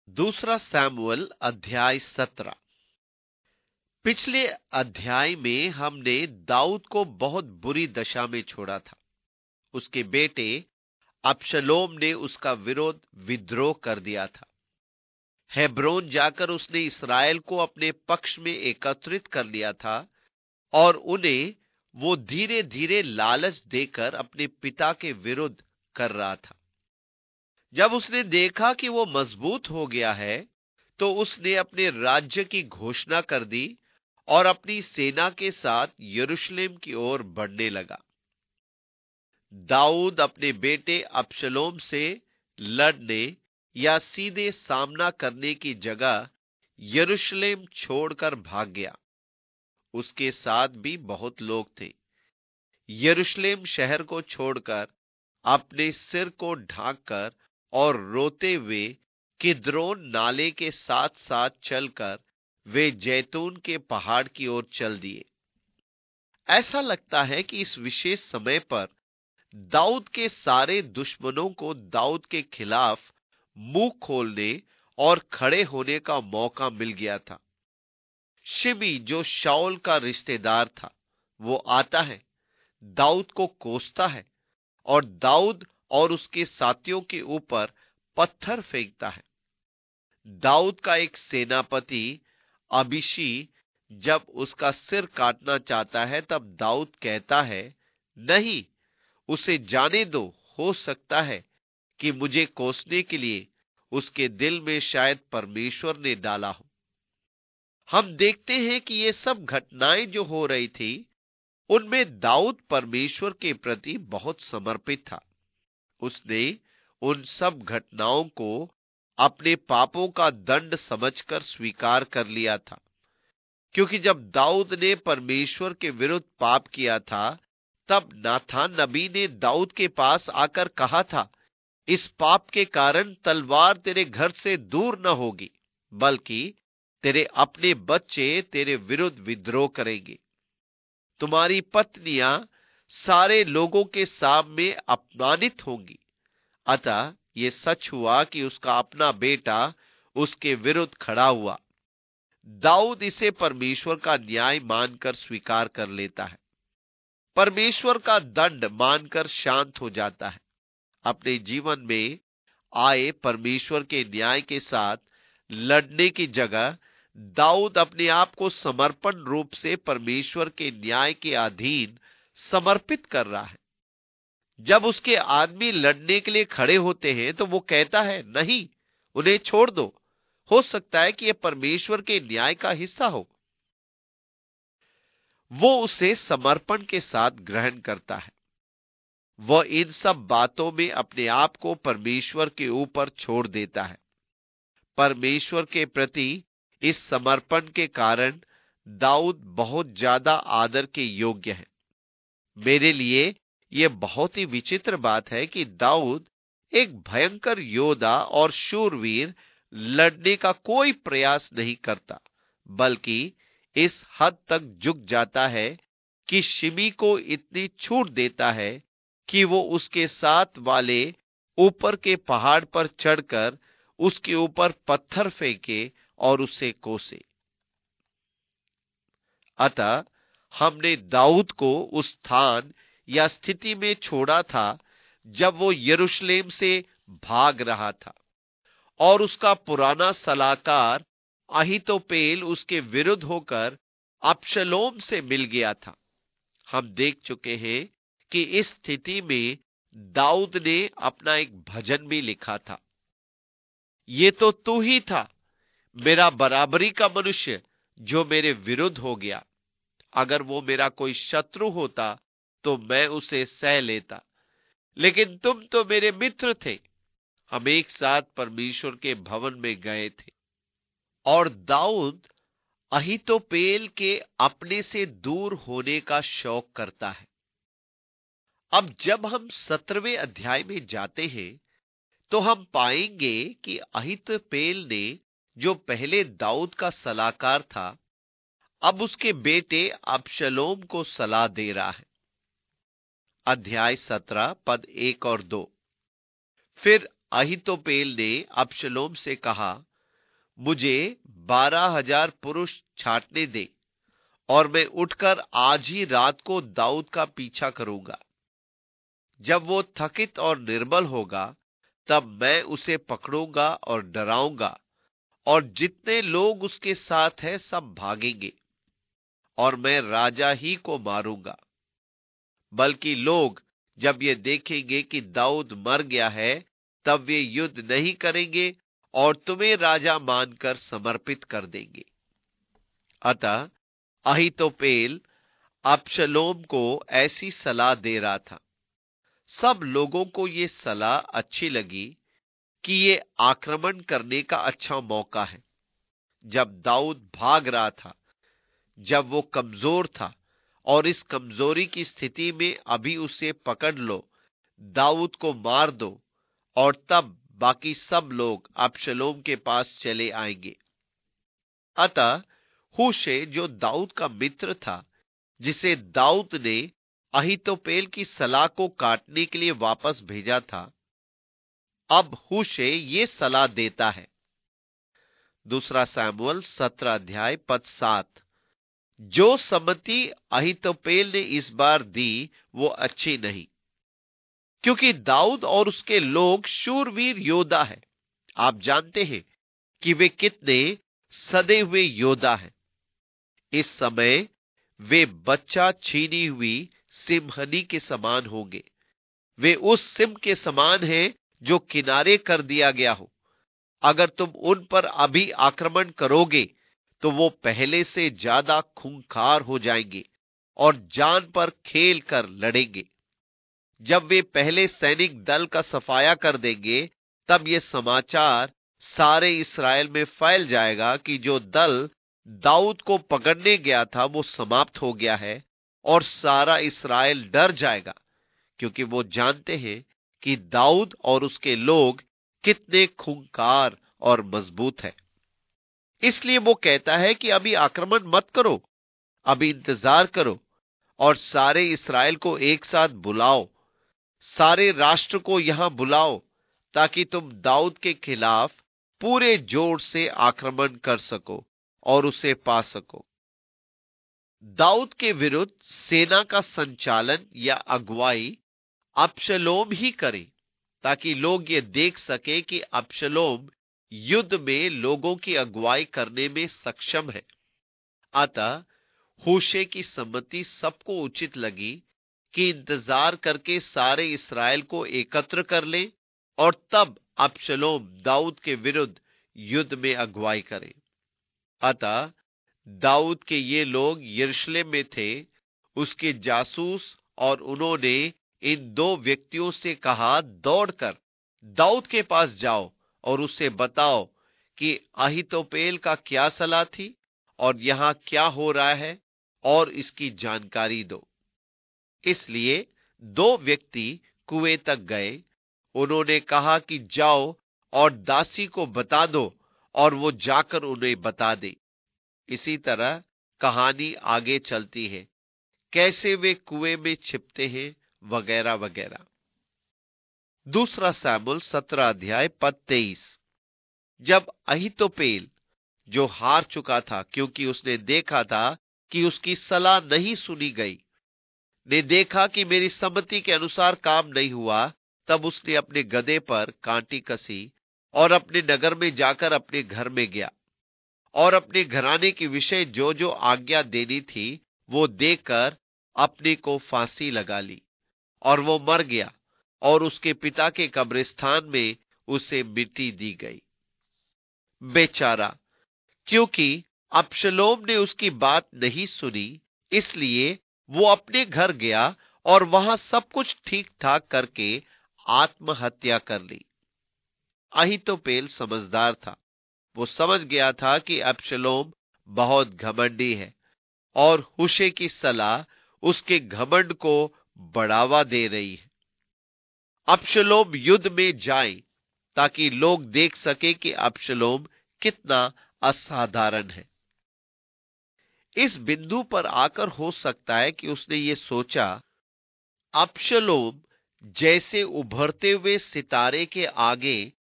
दूसरा सैमुअल अध्याय 17। पिछले अध्याय में हमने दाऊद को बहुत बुरी दशा में छोड़ा था। उसके बेटे अबशलोम ने उसका विद्रोह कर दिया था। हेब्रोन जाकर उसने इस्राएल को अपने पक्ष में एकत्रित कर लिया था और उन्हें वो धीरे धीरे लालच देकर अपने पिता के विरुद्ध कर रहा था। जब उसने देखा कि वो मजबूत हो गया है, तो उसने अपने राज्य की घोषणा कर दी और अपनी सेना के साथ यरूशलेम की ओर बढ़ने लगा। दाऊद अपने बेटे अबशलोम से लड़ने या सीधे सामना करने की जगह यरूशलेम छोड़कर भाग गया। उसके साथ भी बहुत लोग थे। यरूशलेम शहर को छोड़कर अपने सिर को ढांककर और रोते हुए किद्रोन नाले के साथ साथ चलकर वे जैतून के पहाड़ की ओर चल दिए। ऐसा लगता है कि इस विशेष समय पर दाऊद के सारे दुश्मनों को दाऊद के खिलाफ मुंह खोलने और खड़े होने का मौका मिल गया था। शिमी जो शाऊल का रिश्तेदार था, वो आता है, दाऊद को कोसता है और दाऊद और उसके साथियों के ऊपर पत्थर फेंकता है। दाऊद का एक सेनापति अबीशी जब उसका सिर काटना चाहता है, तब दाऊद कहता है, नहीं, उसे जाने दो। हो सकता है कि मुझे कोसने के लिए उसके दिल में शायद परमेश्वर ने डाला हो। हम देखते हैं कि ये सब घटनाएं जो हो रही थी, उनमें दाऊद परमेश्वर के प्रति बहुत समर्पित था। उसने उन सब घटनाओं को अपने पापों का दंड समझकर स्वीकार कर लिया था, क्योंकि जब दाऊद ने परमेश्वर के विरुद्ध पाप किया था, तब नाथान नबी ने दाऊद के पास आकर कहा था, इस पाप के कारण तलवार तेरे घर से दूर न होगी, बल्कि तेरे अपने बच्चे तेरे विरुद्ध विद्रोह करेंगे। तुम्हारी पत्नियां सारे लोगों के सामने अपमानित होंगी। अतः ये सच हुआ कि उसका अपना बेटा उसके विरुद्ध खड़ा हुआ। दाऊद इसे परमेश्वर का न्याय मानकर स्वीकार कर लेता है। परमेश्वर का दंड मानकर शांत हो जाता है। अपने जीवन में आए परमेश्वर के न्याय के साथ लड़ने की जगह दाऊद अपने आप को समर्पण रूप से परमेश्वर के न्याय के अधीन समर्पित कर रहा है। जब उसके आदमी लड़ने के लिए खड़े होते हैं, तो वो कहता है, नहीं, उन्हें छोड़ दो। हो सकता है कि यह परमेश्वर के न्याय का हिस्सा हो। वो उसे समर्पण के साथ ग्रहण करता है। वह इन सब बातों में अपने आप को परमेश्वर के ऊपर छोड़ देता है। परमेश्वर के प्रति इस समर्पण के कारण दाऊद बहुत ज्यादा आदर के योग्य है। मेरे लिए यह बहुत ही विचित्र बात है कि दाऊद एक भयंकर योद्धा और शूरवीर लड़ने का कोई प्रयास नहीं करता, बल्कि इस हद तक झुक जाता है कि शिमी को इतनी छूट देता है कि वो उसके साथ वाले ऊपर के पहाड़ पर चढ़कर उसके ऊपर पत्थर फेंके और उसे कोसे। अतः हमने दाऊद को उस स्थान या स्थिति में छोड़ा था जब वो यरूशलेम से भाग रहा था और उसका पुराना सलाहकार अहीतोपेल उसके विरुद्ध होकर अबशलोम से मिल गया था। हम देख चुके हैं कि इस स्थिति में दाऊद ने अपना एक भजन भी लिखा था, ये तो तू ही था, मेरा बराबरी का मनुष्य, जो मेरे विरुद्ध हो गया। अगर वो मेरा कोई शत्रु होता तो मैं उसे सह लेता, लेकिन तुम तो मेरे मित्र थे। हम एक साथ परमेश्वर के भवन में गए थे। और दाऊद अहीतोपेल के अपने से दूर होने का शौक करता है। अब जब हम 17वें अध्याय में जाते हैं, तो हम पाएंगे कि अहीतोपेल ने, जो पहले दाऊद का सलाहकार था, अब उसके बेटे अबशलोम को सलाह दे रहा है। अध्याय 17 पद 1 और 2। फिर अहीतोपेल ने अबशलोम से कहा, मुझे 12,000 पुरुष छांटने दे और मैं उठकर आज ही रात को दाऊद का पीछा करूंगा। जब वो थकित और निर्बल होगा तब मैं उसे पकड़ूंगा और डराऊंगा और जितने लोग उसके साथ हैं सब भागेंगे और मैं राजा ही को मारूंगा। बल्कि लोग जब ये देखेंगे कि दाऊद मर गया है तब वे युद्ध नहीं करेंगे और तुम्हें राजा मानकर समर्पित कर देंगे। अतः अहीतोपेल अबशलोम को ऐसी सलाह दे रहा था। सब लोगों को ये सलाह अच्छी लगी कि ये आक्रमण करने का अच्छा मौका है। जब दाऊद भाग रहा था, जब वो कमजोर था और इस कमजोरी की स्थिति में अभी उसे पकड़ लो, दाऊद को मार दो और तब बाकी सब लोग अबशलोम के पास चले आएंगे। अतः हूशे जो दाऊद का मित्र था, जिसे दाऊद ने अहीतोपेल की सलाह को काटने के लिए वापस भेजा था, अब हूशे ये सलाह देता है। 2 शमूएल 17 अध्याय पद 7। जो सम्मति अहीतोपेल ने इस बार दी वो अच्छी नहीं, क्योंकि दाऊद और उसके लोग शूरवीर योद्धा हैं। आप जानते हैं कि वे कितने सदे हुए योद्धा हैं। इस समय वे बच्चा छीनी हुई सिंहनी के समान होंगे। वे उस सिंह के समान हैं जो किनारे कर दिया गया हो। अगर तुम उन पर अभी आक्रमण करोगे तो वो पहले से ज्यादा खूंखार हो जाएंगे और जान पर खेल कर लड़ेंगे। जब वे पहले सैनिक दल का सफाया कर देंगे तब ये समाचार सारे इस्राएल में फैल जाएगा कि जो दल दाऊद को पकड़ने गया था वो समाप्त हो गया है और सारा इस्राएल डर जाएगा, क्योंकि वो जानते हैं कि दाऊद और उसके लोग कितने खूंखार और मजबूत हैं। इसलिए वो कहता है कि अभी आक्रमण मत करो, अभी इंतजार करो और सारे इस्राएल को एक साथ बुलाओ, सारे राष्ट्र को यहां बुलाओ, ताकि तुम दाऊद के खिलाफ पूरे जोर से आक्रमण कर सको और उसे पा सको। दाऊद के विरुद्ध सेना का संचालन या अगुवाई अबशलोम ही करे, ताकि लोग ये देख सके कि अबशलोम युद्ध में लोगों की अगुवाई करने में सक्षम है। अतः हूशे की सम्मति सबको उचित लगी कि इंतजार करके सारे इस्राएल को एकत्र कर ले और तब अबशलोम दाऊद के विरुद्ध युद्ध में अगुवाई करे। अतः दाऊद के ये लोग यरूशलेम में थे, उसके जासूस, और उन्होंने इन 2 व्यक्तियों से कहा, दौड़कर दाऊद के पास जाओ और उसे बताओ कि अहीतोपेल का क्या सलाह थी और यहां क्या हो रहा है और इसकी जानकारी दो। इसलिए 2 व्यक्ति कुएं तक गए। उन्होंने कहा कि जाओ और दासी को बता दो और वो जाकर उन्हें बता दे। इसी तरह कहानी आगे चलती है, कैसे वे कुएं में छिपते हैं वगैरह वगैरह। 2 शमूएल 17 अध्याय पद 23। जब अहीतोपेल, जो हार चुका था क्योंकि उसने देखा था कि उसकी सलाह नहीं सुनी गई, ने देखा कि मेरी सम्मति के अनुसार काम नहीं हुआ, तब उसने अपने गदहे पर कांटी कसी और अपने नगर में जाकर अपने घर में गया और अपने घराने के विषय जो जो आज्ञा देनी थी वो देकर अपने को फांसी लगा ली और वो मर गया और उसके पिता के कब्रिस्तान में उसे मिट्टी दी गई। बेचारा, क्योंकि अबशलोम ने उसकी बात नहीं सुनी, इसलिए वो अपने घर गया और वहां सब कुछ ठीक ठाक करके आत्महत्या कर ली। अहीतोपेल समझदार था। वो समझ गया था कि अबशलोम बहुत घमंडी है और हूशे की सलाह उसके घमंड को बढ़ावा दे रही है। अबशलोम युद्ध में जाए ताकि लोग देख सके कि अबशलोम कितना असाधारण है। इस बिंदु पर आकर हो सकता है कि उसने ये सोचा, अबशलोम जैसे उभरते हुए सितारे के आगे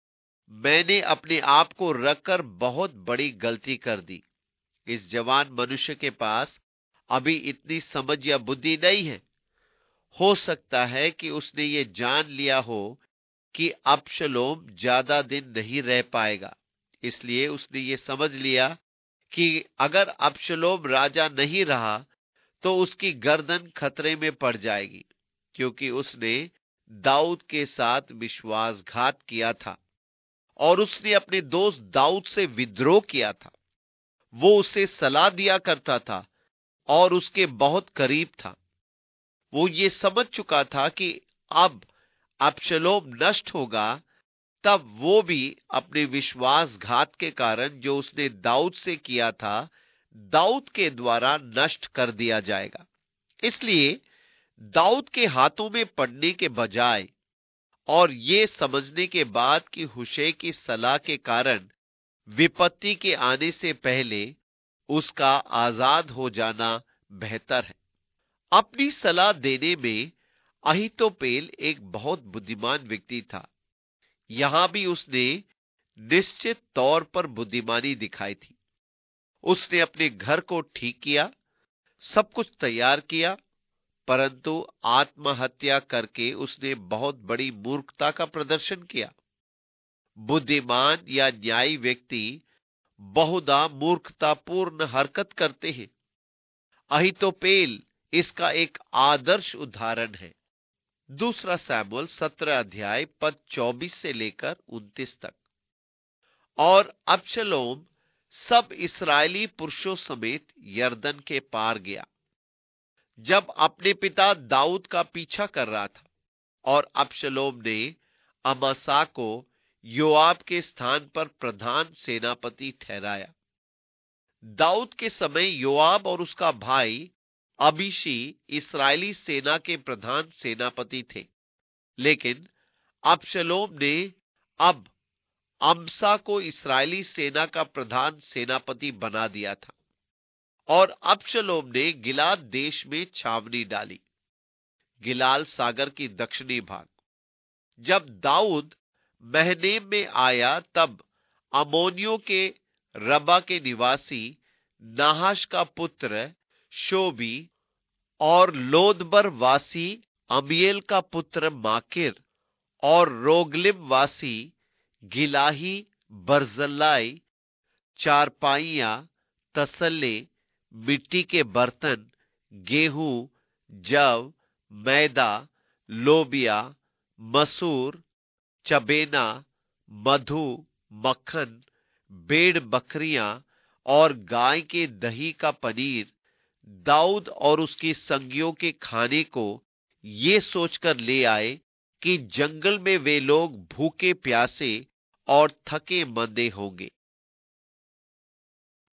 मैंने अपने आप को रखकर बहुत बड़ी गलती कर दी। इस जवान मनुष्य के पास अभी इतनी समझ या बुद्धि नहीं है। हो सकता है कि उसने ये जान लिया हो कि अब्शलोम ज्यादा दिन नहीं रह पाएगा, इसलिए उसने ये समझ लिया कि अगर अब्शलोम राजा नहीं रहा तो उसकी गर्दन खतरे में पड़ जाएगी, क्योंकि उसने दाऊद के साथ विश्वासघात किया था और उसने अपने दोस्त दाऊद से विद्रोह किया था। वो उसे सलाह दिया करता था और उसके बहुत करीब था। वो ये समझ चुका था कि अब अब्शलोम नष्ट होगा, तब वो भी अपने विश्वासघात के कारण जो उसने दाऊद से किया था, दाऊद के द्वारा नष्ट कर दिया जाएगा। इसलिए दाऊद के हाथों में पड़ने के बजाय और ये समझने के बाद कि हुशै की सलाह के कारण विपत्ति के आने से पहले उसका आजाद हो जाना बेहतर है। अपनी सलाह देने में अहीतोपेल एक बहुत बुद्धिमान व्यक्ति था। यहां भी उसने निश्चित तौर पर बुद्धिमानी दिखाई थी। उसने अपने घर को ठीक किया, सब कुछ तैयार किया, परंतु आत्महत्या करके उसने बहुत बड़ी मूर्खता का प्रदर्शन किया। बुद्धिमान या न्यायी व्यक्ति बहुधा मूर्खतापूर्ण हरकत करते हैं। अहीतोपेल इसका एक आदर्श उदाहरण है। दूसरा सैमुएल 17 अध्याय पद 24 से लेकर 29 तक। और अब्शलोम सब इस्राएली पुरुषों समेत यरदन के पार गया जब अपने पिता दाऊद का पीछा कर रहा था, और अब्शलोम ने अमासा को योआब के स्थान पर प्रधान सेनापति ठहराया। दाऊद के समय योआब और उसका भाई अबीशी इस्राएली सेना के प्रधान सेनापति थे, लेकिन अब्शलोम ने अब अमसा को इस्राएली सेना का प्रधान सेनापति बना दिया था और अब्शलोम ने गिलाद देश में छावनी डाली, गिलाल सागर की दक्षिणी भाग। जब दाऊद महनेम में आया तब अमोनियों के रबा के निवासी नाहाश का पुत्र शोबी और लोदबर वासी अमीएल का पुत्र माकिर और रोगलिम वासी गिलाही बरजल्लाई चारपाइयां, तसल्ले, मिट्टी के बर्तन, गेहूं, जव, मैदा, लोबिया, मसूर, चबेना, मधु, मक्खन, भेड़ बकरियां और गाय के दही का पनीर दाऊद और उसकी संगियों के खाने को ये सोचकर ले आए कि जंगल में वे लोग भूखे प्यासे और थके मंदे होंगे।